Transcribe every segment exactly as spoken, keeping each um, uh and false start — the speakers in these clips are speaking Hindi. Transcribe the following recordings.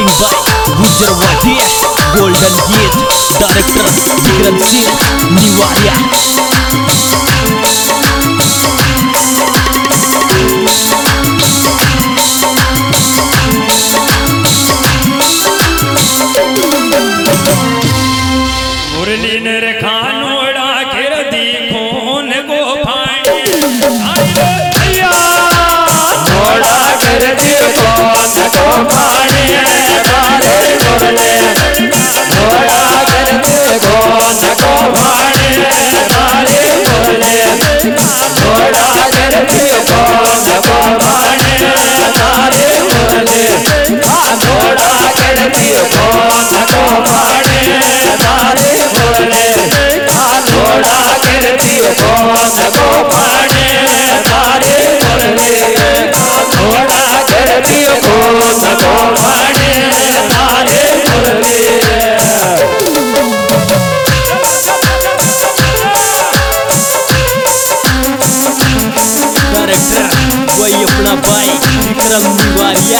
रिकॉर्डिंग बाय गुजरवाटी Golden Gate director Vikram Singh Niwaria. Murli ने खानोड़ा घेर दी खून को फाड़े नोड़ा घेर दी खून को फाड़े मुरली नोड़ा घेर दी खून को फाड़े मुरली नोड़ा घेर दी खून को फाड़े मुरली नोड़ा घेर दी खून को फाड़े मुरली नोड़ा घेर दी खून को फाड़े तारे मुरली नोड़ा घेर दी खून को फाड़े तारे मुरली। डायरेक्टर वही अपना भाई विक्रम निवारिया।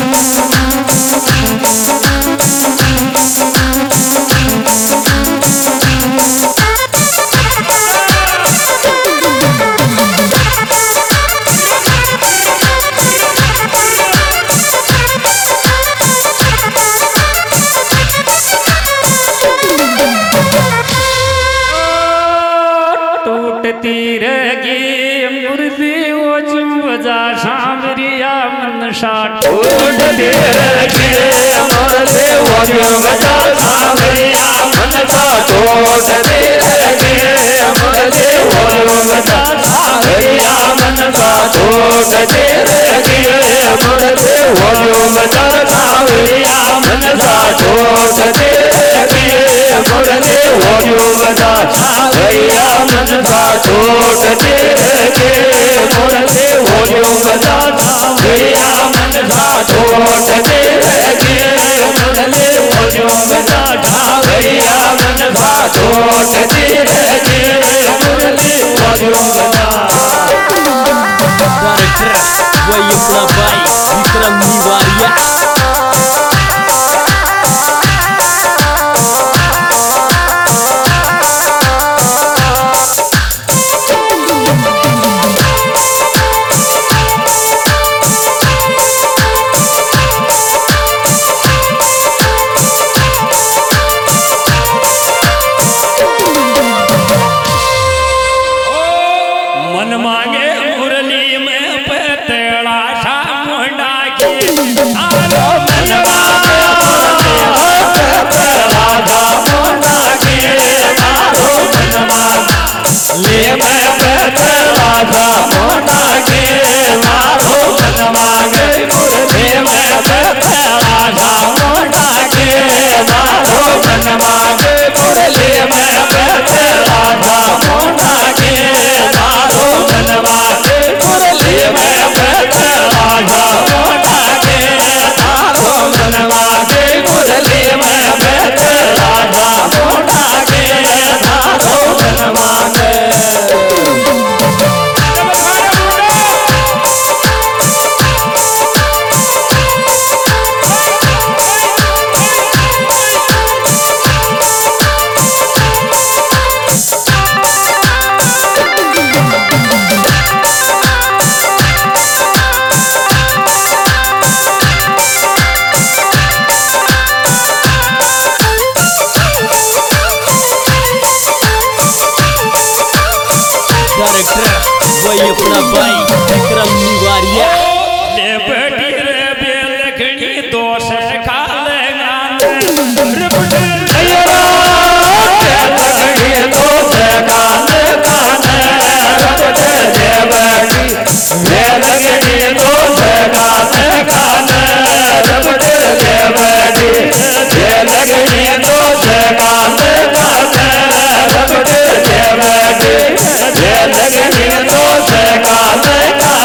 तीर गे मुर्दी वो चुंबजा सांवरिया मन साठ टूट तीर गे मुर्दी वो चुंबजा सांवरिया मन साठ टूट तीर गे मुर्दी वो चुंबजा सांवरिया मन साठ टूट तीर गे मुर्दी वो चुंबजा सांवरिया मन साठ टूट तीर गे मुर्दी वो चुंबजा सांवरिया मन साठ टूट तीर गे मुरली वो चुंबजा सांवरिया मन साठ टूट तीर गे मुरली वो चुंबजा सांवरिया मन साठ टूट तीर गे मुरली वो चुंबजा। डायरेक्टर वही अपना भाई विक्रम निवारिया। मन मांगे मुरली में पेतड़ा सा मुंडा के आलो मन मांगे पेतड़ा सा मुंडा के आलो मन मांगे ले मैं पेतड़ा सा मुंडा के आलो मन मांगे मुरली में पेतड़ा सा मुंडा के आलो मन मांगे मुरली में पेतड़ा सा मुंडा के आलो मन मांगे मुरली में पेतड़ा सा मुंडा के आलो मन मांगे मुरली में पेतड़ा सा मुंडा के आलो मन मांगे। डायरेक्टर वही अपना भाई विक्रम निवारिया। ले बेटी रे बेलखनी दोष खा लेगा लगनी तो से काले का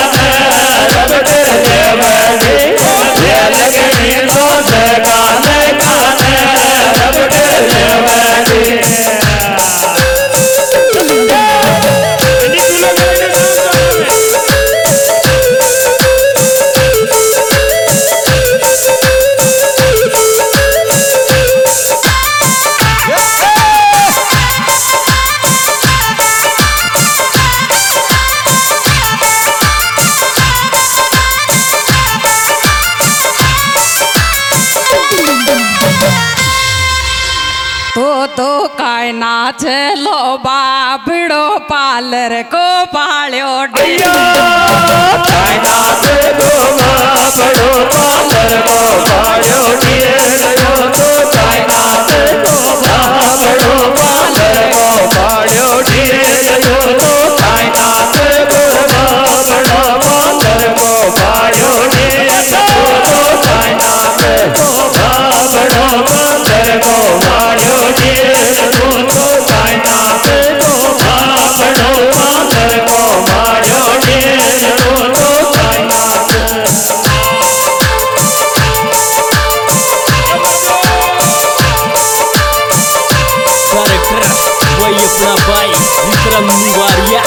तो तो काय नाच लो बाबड़ो पार्लर को पाळ्यो अय्या काय नाच गो बाबड़ो पार्लर को पाळ्यो ढेरयो तो काय नाच गो बाबड़ो पार्लर को पाळ्यो ढेरयो तो काय नाच गो बाबड़ो पार्लर को पाळ्यो ढेरयो तो काय नाच गो बाबड़ो पार्लर को पाळ्यो ढेरयो तो काय नाच गो बाबड़ो पार्लर को पाळ्यो ढेरयो तो काय नाच डायरेक्टर वही अपना भाई विक्रम निवारिया।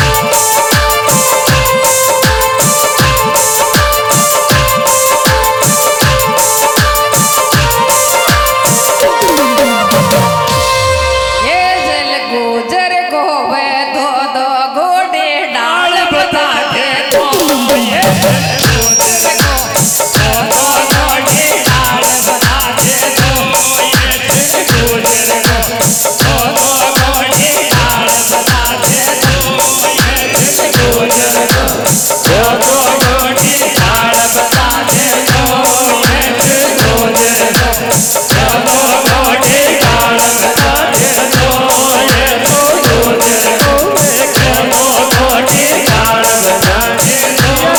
ये जल गुजर गोवे दो दो घोड़े डाल बता दे तो ये गुजर गोवे दो दो घोड़े डाल बता दे तो ये गुजर गोवे दो दो घोड़े डाल बता दे तो ये गुजर गोवे दो दो घोड़े डाल बता दे तो ये गुजर गोवे दो दो घोड़े डाल बता दे तो ये गुजर गोवे दो दो घोड़े डाल बता दे तो ये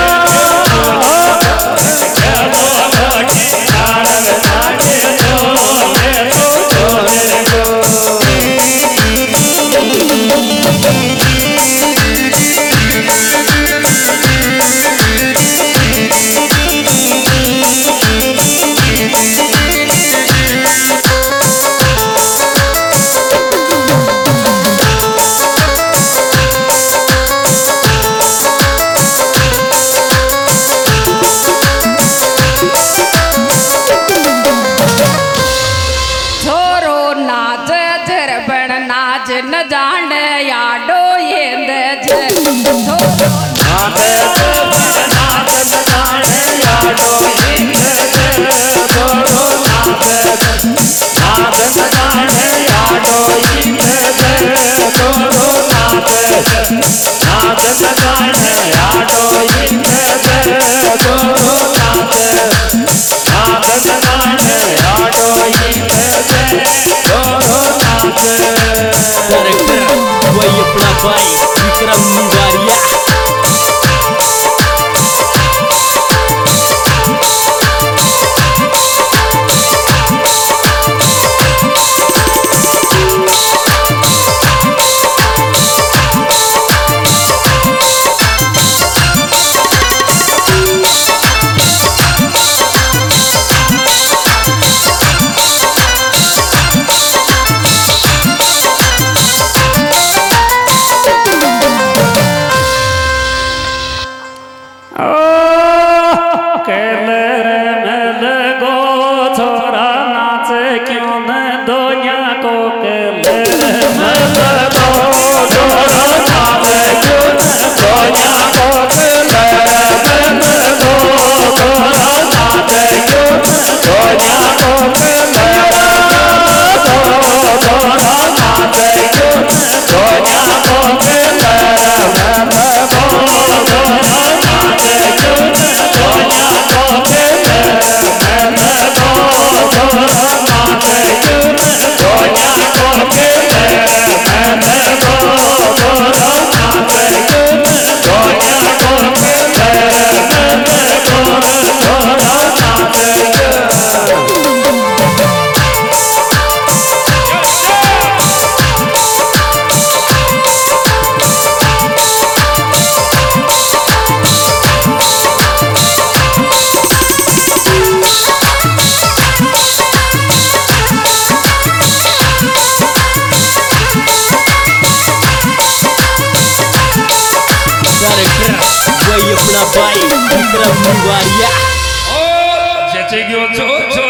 छोरो नाच जरबण नाच न जान याडो येंद छोरो नाच नाच नाच याडो इंद्र छोरो नाच नाच नाच याडो इंद्र छोरो नाच नाच नाच याडो इंद्र छोरो नाच नाच नाच याडो इंद्र छोरो नाच डायरेक्टर वही अपना भाई विक्रम निवारिया। वही अपना भाई विक्रम निवारिया। ओ जचे गयो जो जो